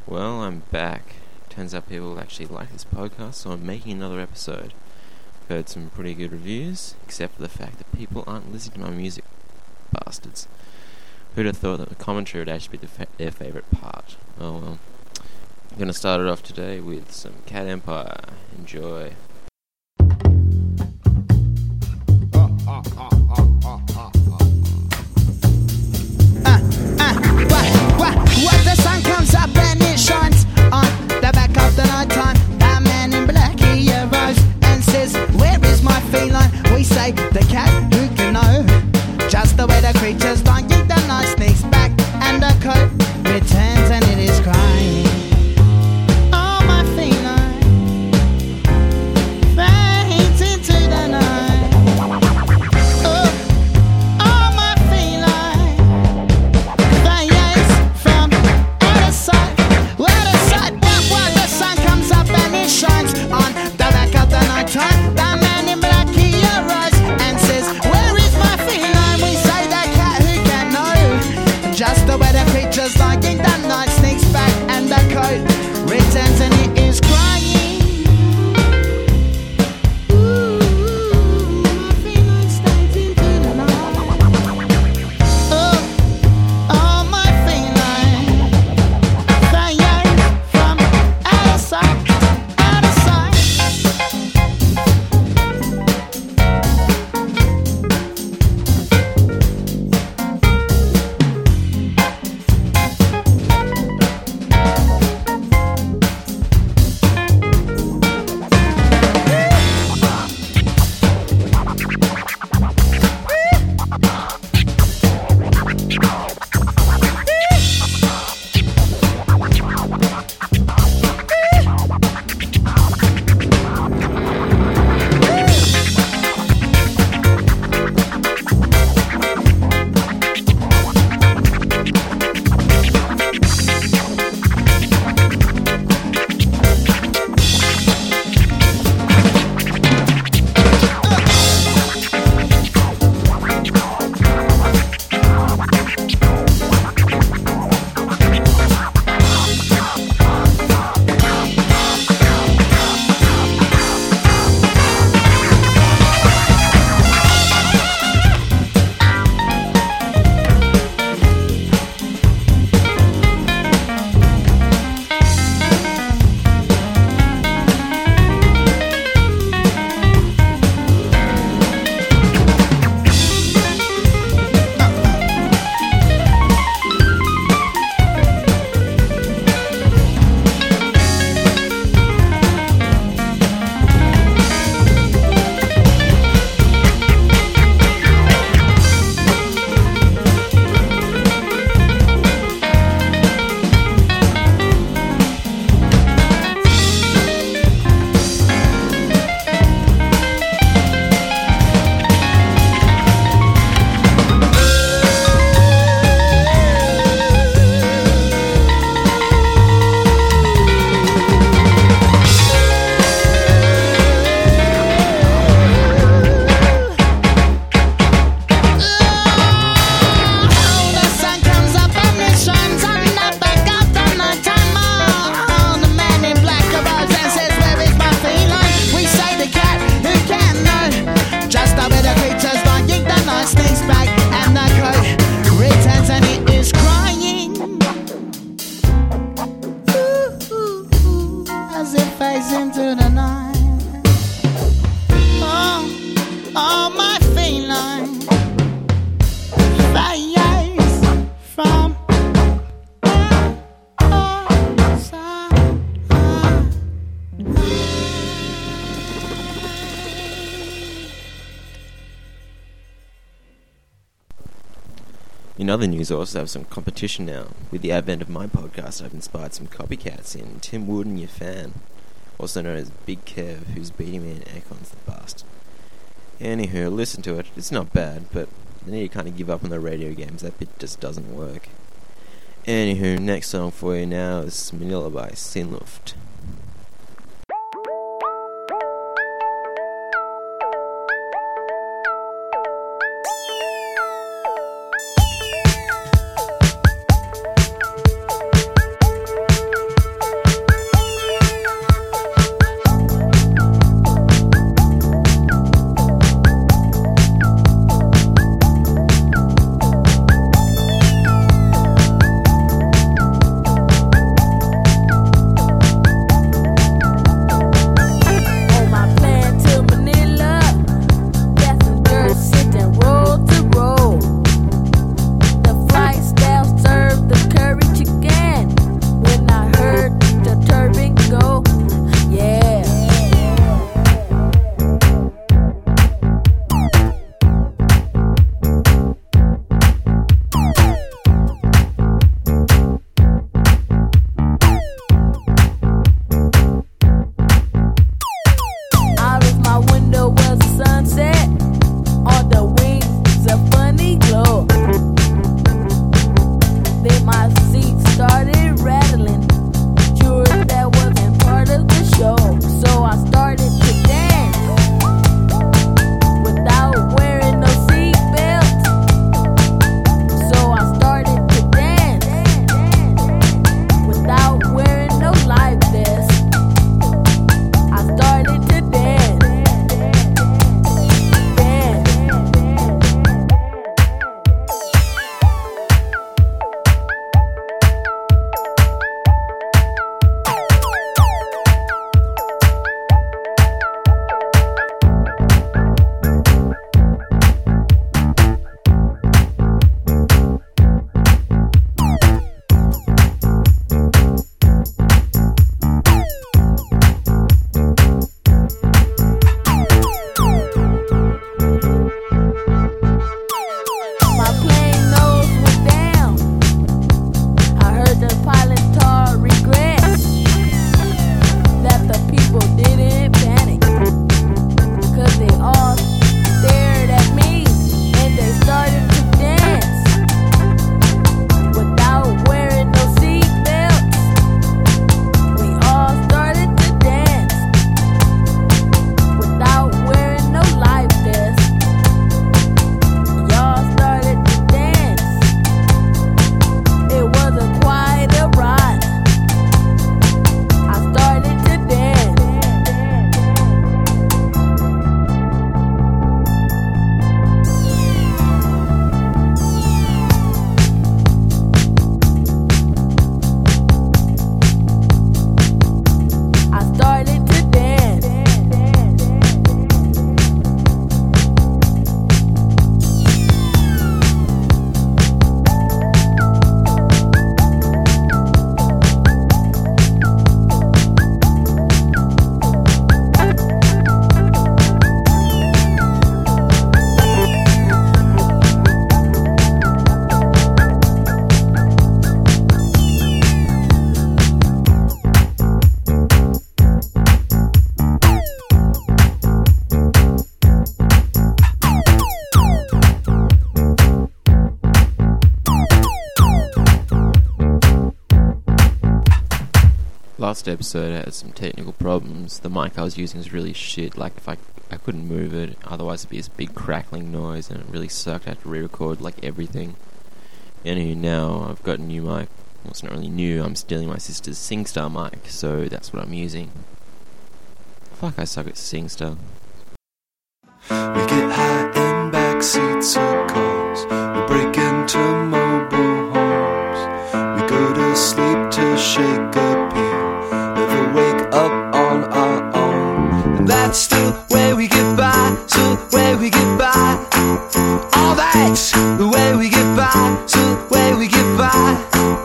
Well, I'm back. Turns out people actually like this podcast, so I'm making another episode. Heard some pretty good reviews, except for the fact that people aren't listening to my music. Bastards. Who'd have thought that the commentary would actually be their favourite part? Oh well. I'm going to start it off today with some Cat Empire. Enjoy. What the sun comes up and it shines on the back of the night time. That man in black, he arose and says, where is my feline? We say, the cat, who can know? Just the way the creature's lying, the night sneaks back and the coat returns and it is crying. Oh, my feline fades into the night. Oh, my feline fades from out of sight. Out of sight, what the sun comes up and it shines on the back of the night time. The man in black, he arose and says, where is my feline? We say the cat, who can know? Just the way the creature's lying, the night sneaks back and the coat returns and it is crying. Ooh, my feline stays into the night. Oh, my feline fades from out of sight, out of sight. Into the night. Oh, my feline fades from outside. In other news, I also have some competition now. With the advent of my podcast, I've inspired some copycats in Tim Wood and your fan, also known as Big Kev, who's beating me in Aircons the bastard. Anywho, listen to it. It's not bad, but I need to kind of give up on the radio games. That bit just doesn't work. Anywho, next song for you now is Manila by Sinluft. last episode I had some technical problems. The mic I was using was really shit. Like, if I couldn't move it, otherwise it'd be this big crackling noise, and it really sucked. I had to re-record, like, everything. Anyway, now I've got a new mic. Well, it's not really new, I'm stealing my sister's SingStar mic, so that's what I'm using. Fuck, I suck at SingStar. We get high in backseats of cars. We break into mobile homes. We go to sleep to shake a pill. Never wake up on our own. And that's the way we get by, so the way we get by. All that's the way we get by, so the way we get by.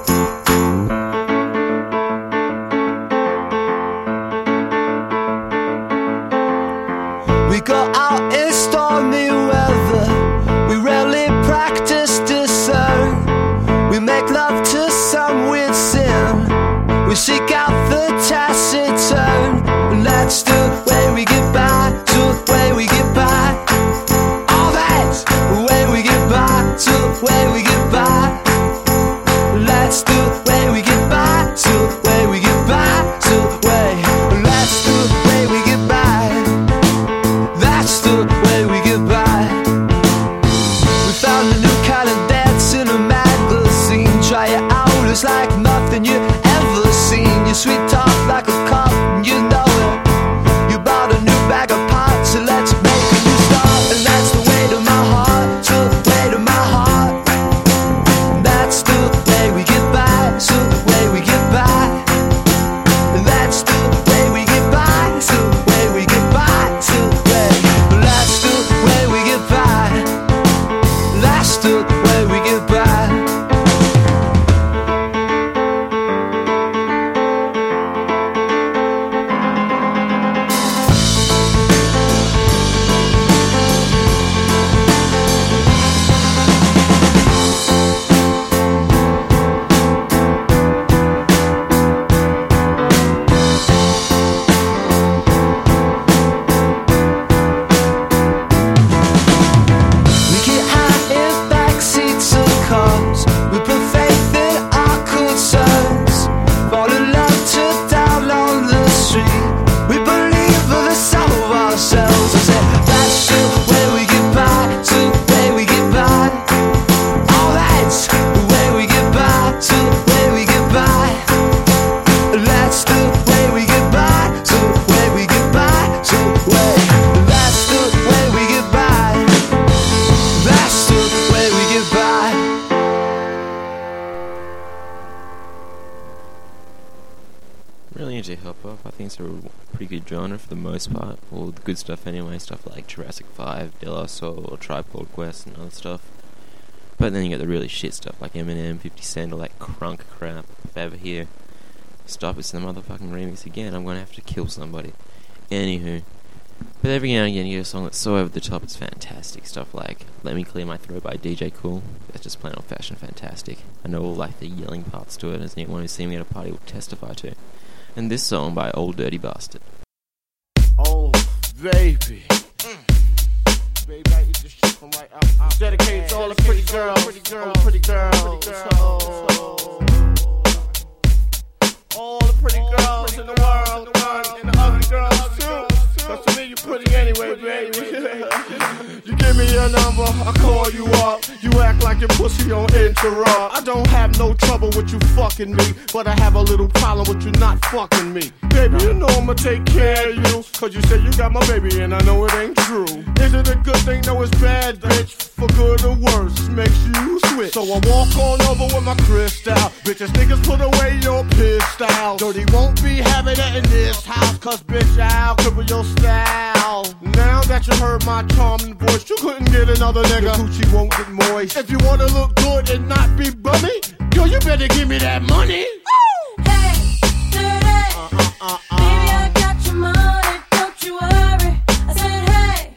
We go out in stormy weather. We rarely practice discern. We make love to some weird sin. We seek out the taciturn. And that's the way we get by, so the way we get by. All that's the way we get by, so the way we get by. That's the way we get by, so the way we get by, so the way. That's the way we get by. That's the way we get by. We found a new kind of dance in a magazine. Try it out, it's like nothing you ever seen. Your sweet talk like a cup, and you know it. You bought a new bag of pots, so let's make a new start. And that's the way to my heart, so the way to my heart. That's the way we get by, so the way we get by. And that's the way we get by, so the way we get by, so the way. That's the way we get by. That's the way we get by. We get high in backseats of cars. We put faith in our concerns. Fall in love to down on the street. We believe in the soul of ourselves. I said, that's the way we get by, so the way we get by. All that's the way we get by, so the way we get by. That's the way we get by, so the way we get by, so the way. That's the way we get by. That's the way we get by. Really into hip hop. I think it's a pretty good genre for the most part. All the good stuff anyway, stuff like Jurassic 5, De La Soul, Tribe Called Quest, and other stuff. But then you get the really shit stuff like Eminem, 50 Cent, all that crunk crap. If I ever hear Stop It's the motherfucking remix again, I'm gonna have to kill somebody. Anywho. But every now and again you get a song that's so over the top it's fantastic. Stuff like Let Me Clear My Throat by DJ Kool. That's just plain old fashioned fantastic. I know all like the yelling parts to it, as anyone who's seen me at a party will testify to. And this song by Old Dirty Bastard. Oh, baby. Baby, I eat this shit from right out. Dedicated to all the pretty girls. All the pretty girls in the world. And the ugly girls too. But to me, you pretty anyway, baby. You give me your number, I call you up. You act like your pussy on interrupt. I don't have no trouble with you fucking me, but I have a little problem with you not fucking me. Baby, you know I'ma take care of you, cause you say you got my baby and I know it ain't true. Is it a good thing? No, it's bad, bitch. For good or worse, makes you switch. So I walk on over with my crystal. Bitches, niggas, put away your pistol. Dirty won't be having it in this house, cause bitch, I'll cripple your style. Now that you heard my charming voice, you couldn't get another nigga. Your coochie won't get moist. If you wanna look good and not be bummy, girl, you better give me that money.